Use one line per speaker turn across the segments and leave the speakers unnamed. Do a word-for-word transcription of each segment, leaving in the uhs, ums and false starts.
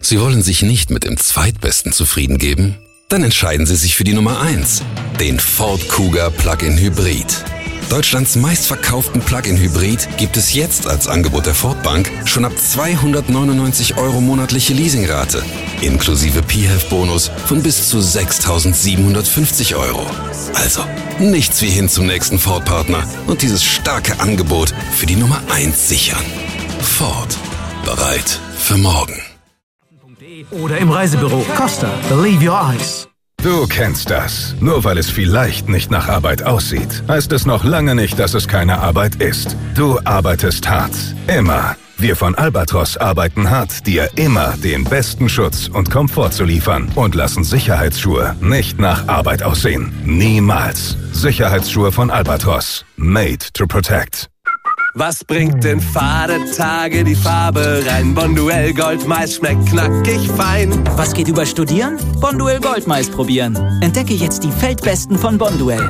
Sie wollen sich nicht mit dem Zweitbesten zufrieden geben? Dann entscheiden Sie sich für die Nummer eins, den Ford Kuga Plug-in Hybrid. Deutschlands meistverkauften Plug-in-Hybrid gibt es jetzt als Angebot der Ford Bank schon ab zweihundertneunundneunzig Euro monatliche Leasingrate, inklusive P H E V-Bonus von bis zu sechstausendsiebenhundertfünfzig Euro. Also, nichts wie hin zum nächsten Ford-Partner und dieses starke Angebot für die Nummer eins sichern. Ford. Bereit für morgen.
Oder im Reisebüro. Costa. Believe your eyes.
Du kennst das. Nur weil es vielleicht nicht nach Arbeit aussieht, heißt es noch lange nicht, dass es keine Arbeit ist. Du arbeitest hart. Immer. Wir von Albatros arbeiten hart, dir immer den besten Schutz und Komfort zu liefern und lassen Sicherheitsschuhe nicht nach Arbeit aussehen. Niemals. Sicherheitsschuhe von Albatros. Made to protect.
Was bringt in fade Tage die Farbe rein? Bonduelle Goldmais schmeckt knackig fein.
Was geht über Studieren? Bonduelle Goldmais probieren. Entdecke jetzt die Feldbesten von Bonduelle.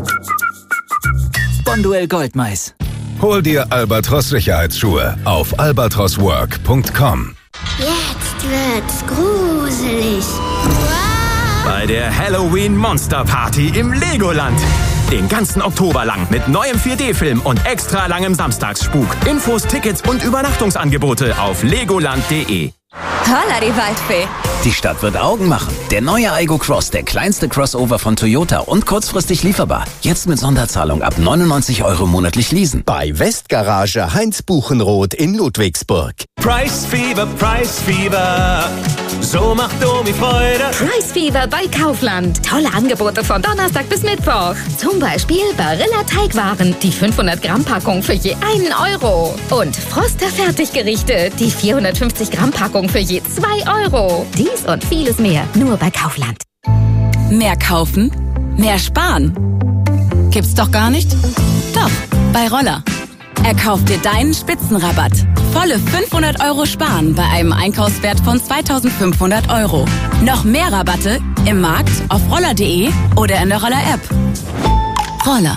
Bonduelle Goldmais.
Hol dir Albatros Sicherheitsschuhe auf albatros work punkt com.
Jetzt wird's gruselig. Wow.
Bei der Halloween Monster Party im Legoland. Den ganzen Oktober lang mit neuem vier D-Film und extra langem Samstagsspuk. Infos, Tickets und Übernachtungsangebote auf legoland punkt de.
Holla die Waldfee.
Die Stadt wird Augen machen. Der neue Aygo Cross, der kleinste Crossover von Toyota und kurzfristig lieferbar. Jetzt mit Sonderzahlung ab neunundneunzig Euro monatlich leasen.
Bei Westgarage Heinz Buchenroth in Ludwigsburg.
Price Fever, Price Fever. So macht Domi Freude.
Price Fever bei Kaufland. Tolle Angebote von Donnerstag bis Mittwoch. Zum Beispiel Barilla Teigwaren. Die fünfhundert Gramm Packung für je einen Euro. Und Froster Fertiggerichte. Die vierhundertfünfzig Gramm Packung für je zwei Euro. Dies und vieles mehr. Nur bei Kaufland.
Mehr kaufen? Mehr sparen? Gibt's doch gar nicht? Doch, bei Roller. Erkauf dir deinen Spitzenrabatt. Volle fünfhundert Euro sparen bei einem Einkaufswert von zweitausendfünfhundert Euro. Noch mehr Rabatte im Markt, auf roller punkt de oder in der Roller-App. Roller.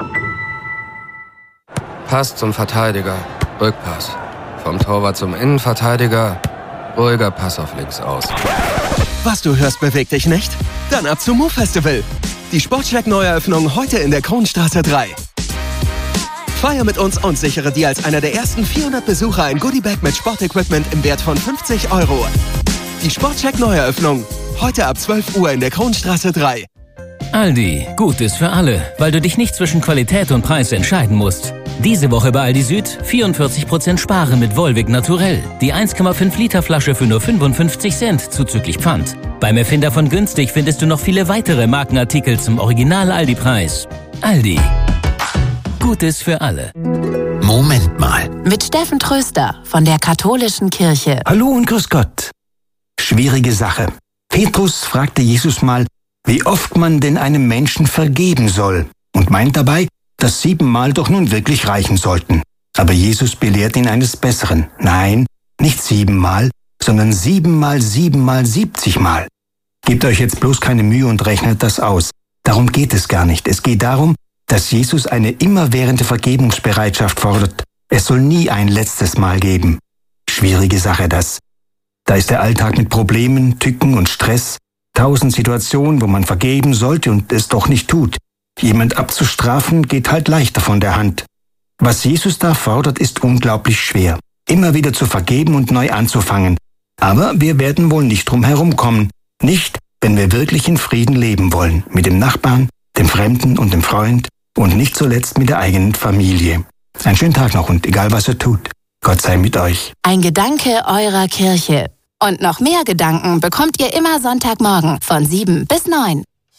Pass zum Verteidiger. Rückpass. Vom Torwart zum Innenverteidiger. Ruhiger Pass auf links aus.
Was du hörst, bewegt dich nicht? Dann ab zum Move-Festival. Die Sportcheck-Neueröffnung heute in der Kronstraße drei. Feier mit uns und sichere dir als einer der ersten vierhundert Besucher ein Goodiebag mit Sportequipment im Wert von fünfzig Euro. Die Sportcheck-Neueröffnung. Heute ab zwölf Uhr in der Kronstraße drei.
Aldi. Gutes für alle, weil du dich nicht zwischen Qualität und Preis entscheiden musst. Diese Woche bei Aldi Süd vierundvierzig Prozent Sparen mit Volvic Naturell. Die eins Komma fünf Liter Flasche für nur fünfundfünfzig Cent zuzüglich Pfand. Beim Erfinder von günstig findest du noch viele weitere Markenartikel zum Original-Aldi-Preis. Aldi. Gutes für alle.
Moment mal.
Mit Steffen Tröster von der Katholischen Kirche.
Hallo und grüß Gott. Schwierige Sache. Petrus fragte Jesus mal, wie oft man denn einem Menschen vergeben soll und meint dabei, dass siebenmal doch nun wirklich reichen sollten. Aber Jesus belehrt ihn eines Besseren. Nein, nicht siebenmal, sondern siebenmal, siebenmal, siebzigmal. Gebt euch jetzt bloß keine Mühe und rechnet das aus. Darum geht es gar nicht. Es geht darum, dass Jesus eine immerwährende Vergebungsbereitschaft fordert. Es soll nie ein letztes Mal geben. Schwierige Sache das. Da ist der Alltag mit Problemen, Tücken und Stress. Tausend Situationen, wo man vergeben sollte und es doch nicht tut. Jemand abzustrafen geht halt leichter von der Hand. Was Jesus da fordert, ist unglaublich schwer. Immer wieder zu vergeben und neu anzufangen. Aber wir werden wohl nicht drum herumkommen. Nicht, wenn wir wirklich in Frieden leben wollen. Mit dem Nachbarn, dem Fremden und dem Freund und nicht zuletzt mit der eigenen Familie. Einen schönen Tag noch und egal was ihr tut, Gott sei mit euch.
Ein Gedanke eurer Kirche. Und noch mehr Gedanken bekommt ihr immer Sonntagmorgen von sieben bis neun.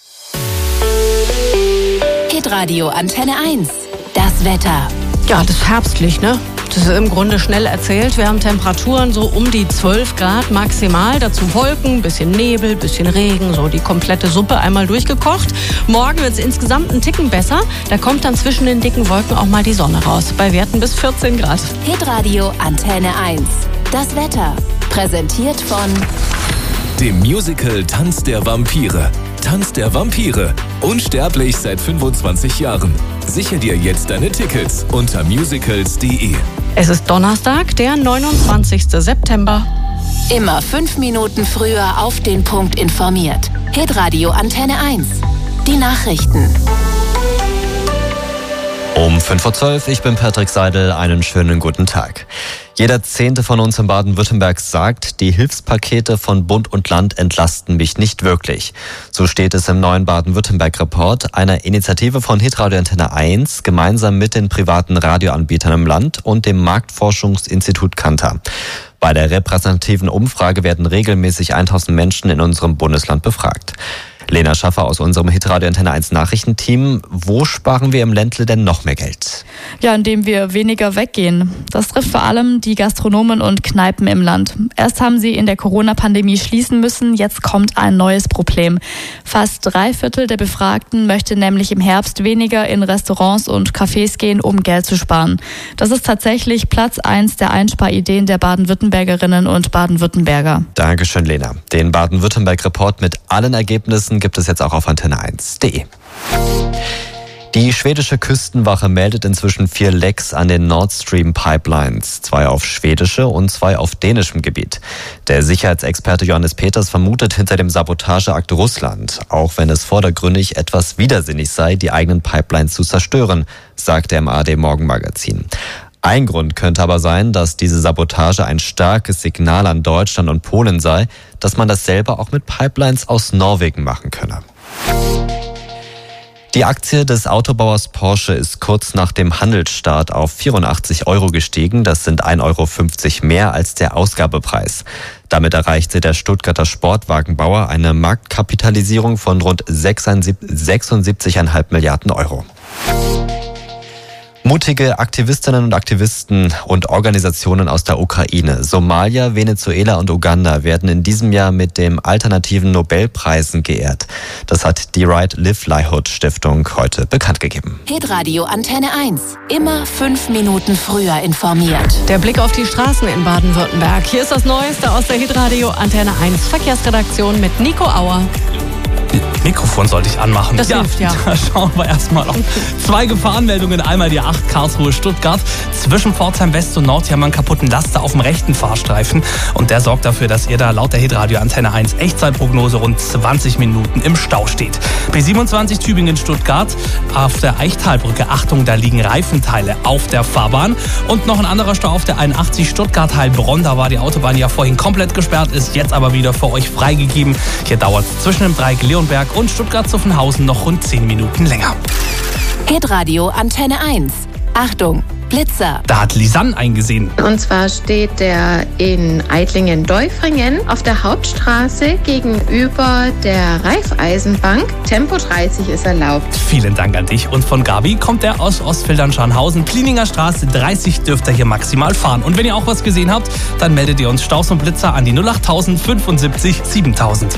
Hitradio Antenne eins. Das Wetter.
Ja, das ist herbstlich, ne? Das ist im Grunde schnell erzählt. Wir haben Temperaturen so um die zwölf Grad maximal. Dazu Wolken, bisschen Nebel, bisschen Regen, so die komplette Suppe einmal durchgekocht. Morgen wird es insgesamt einen Ticken besser. Da kommt dann zwischen den dicken Wolken auch mal die Sonne raus. Bei Werten bis vierzehn Grad.
Hitradio Antenne eins. Das Wetter. Präsentiert von
dem Musical Tanz der Vampire. Tanz der Vampire. Unsterblich seit fünfundzwanzig Jahren. Sichere dir jetzt deine Tickets unter musicals punkt de.
Es ist Donnerstag, der neunundzwanzigsten September.
Immer fünf Minuten früher auf den Punkt informiert. Hitradio Antenne eins. Die Nachrichten.
Um fünf Uhr zwölf, ich bin Patrick Seidel, einen schönen guten Tag. Jeder Zehnte von uns in Baden-Württemberg sagt, die Hilfspakete von Bund und Land entlasten mich nicht wirklich. So steht es im neuen Baden-Württemberg-Report, einer Initiative von Hitradio Antenne eins, gemeinsam mit den privaten Radioanbietern im Land und dem Marktforschungsinstitut Kantar. Bei der repräsentativen Umfrage werden regelmäßig tausend Menschen in unserem Bundesland befragt. Lena Schaffer aus unserem Hitradio Antenne eins Nachrichtenteam. Wo sparen wir im Ländle denn noch mehr Geld?
Ja, indem wir weniger weggehen. Das trifft vor allem die Gastronomen und Kneipen im Land. Erst haben sie in der Corona-Pandemie schließen müssen, jetzt kommt ein neues Problem. Fast drei Viertel der Befragten möchte nämlich im Herbst weniger in Restaurants und Cafés gehen, um Geld zu sparen. Das ist tatsächlich Platz eins der Einsparideen der Baden-Württembergerinnen und Baden-Württemberger.
Dankeschön, Lena. Den Baden-Württemberg-Report mit allen Ergebnissen gibt es jetzt auch auf antenne eins punkt de. Die schwedische Küstenwache meldet inzwischen vier Lecks an den Nord Stream Pipelines, zwei auf schwedische und zwei auf dänischem Gebiet. Der Sicherheitsexperte Johannes Peters vermutet hinter dem Sabotageakt Russland, auch wenn es vordergründig etwas widersinnig sei, die eigenen Pipelines zu zerstören, sagt er im A R D-Morgenmagazin. Ein Grund könnte aber sein, dass diese Sabotage ein starkes Signal an Deutschland und Polen sei, dass man dasselbe auch mit Pipelines aus Norwegen machen könne. Die Aktie des Autobauers Porsche ist kurz nach dem Handelsstart auf vierundachtzig Euro gestiegen. Das sind ein Euro fünfzig mehr als der Ausgabepreis. Damit erreichte der Stuttgarter Sportwagenbauer eine Marktkapitalisierung von rund sechsundsiebzig Komma fünf Milliarden Euro. Mutige Aktivistinnen und Aktivisten und Organisationen aus der Ukraine, Somalia, Venezuela und Uganda werden in diesem Jahr mit dem alternativen Nobelpreisen geehrt. Das hat die Right Live Livelihood Stiftung heute bekannt gegeben.
Hitradio Antenne eins. Immer fünf Minuten früher informiert.
Der Blick auf die Straßen in Baden-Württemberg. Hier ist das Neueste aus der Hitradio Antenne eins Verkehrsredaktion mit Nico Auer.
Mikrofon sollte ich anmachen.
Das ja, hilft, ja.
Da schauen wir erstmal auf zwei Gefahrenmeldungen. Einmal die acht Karlsruhe-Stuttgart. Zwischen Pforzheim West und Nord hier haben wir einen kaputten Laster auf dem rechten Fahrstreifen. Und der sorgt dafür, dass ihr da laut der Hitradio Antenne eins Echtzeitprognose rund zwanzig Minuten im Stau steht. B siebenundzwanzig Tübingen-Stuttgart auf der Eichtalbrücke. Achtung, da liegen Reifenteile auf der Fahrbahn. Und noch ein anderer Stau auf der einundachtzig Stuttgart-Heilbronn. Da war die Autobahn ja vorhin komplett gesperrt, ist jetzt aber wieder für euch freigegeben. Hier dauert es zwischen dem Dreieck Leonberg und Stuttgart-Zuffenhausen noch rund zehn Minuten länger.
Hitradio Antenne eins. Achtung, Blitzer.
Da hat Lisanne eingesehen.
Und zwar steht der in Eitlingen-Deufringen auf der Hauptstraße gegenüber der Raiffeisenbank. Tempo dreißig ist erlaubt.
Vielen Dank an dich. Und von Gabi kommt der aus Ostfildern-Scharnhausen. Plininger Straße dreißig dürft ihr hier maximal fahren. Und wenn ihr auch was gesehen habt, dann meldet ihr uns Staus und Blitzer an die null acht null fünfundsiebzig siebentausend.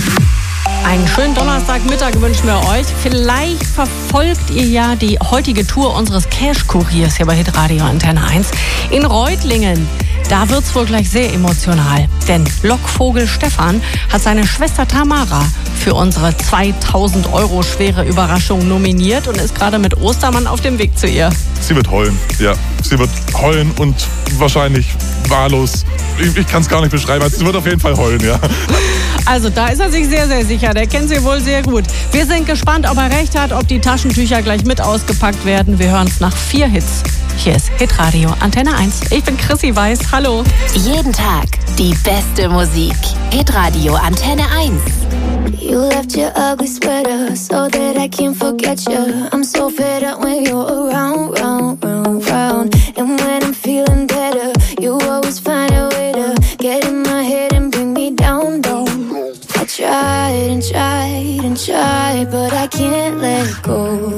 Einen schönen Donnerstagmittag wünschen wir euch. Vielleicht verfolgt ihr ja die heutige Tour unseres Cash-Kuriers hier bei Hitradio Antenne eins in Reutlingen. Da wird's wohl gleich sehr emotional, denn Lockvogel Stefan hat seine Schwester Tamara für unsere zweitausend Euro schwere Überraschung nominiert und ist gerade mit Ostermann auf dem Weg zu ihr.
Sie wird heulen, ja. Sie wird heulen und wahrscheinlich wahllos. Ich, ich kann es gar nicht beschreiben. Sie wird auf jeden Fall heulen, ja.
Also da ist er sich sehr, sehr sicher. Der kennt sie wohl sehr gut. Wir sind gespannt, ob er recht hat, ob die Taschentücher gleich mit ausgepackt werden. Wir hören es nach vier Hits. Hier ist Hitradio Antenne eins. Ich bin Chrissy Weiß. Hallo.
Jeden Tag die beste Musik. Hitradio Antenne eins.
You left your ugly sweater so that I can't forget you. I'm so fed up when you're around, round, round, round. And when I'm feeling better, you always find a way to get in my head and bring me down, down. I tried and tried and tried, but I can't let go.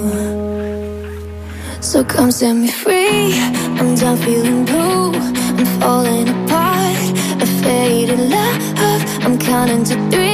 So come set me free. I'm done feeling blue. I'm falling apart. A faded love. I'm counting to three.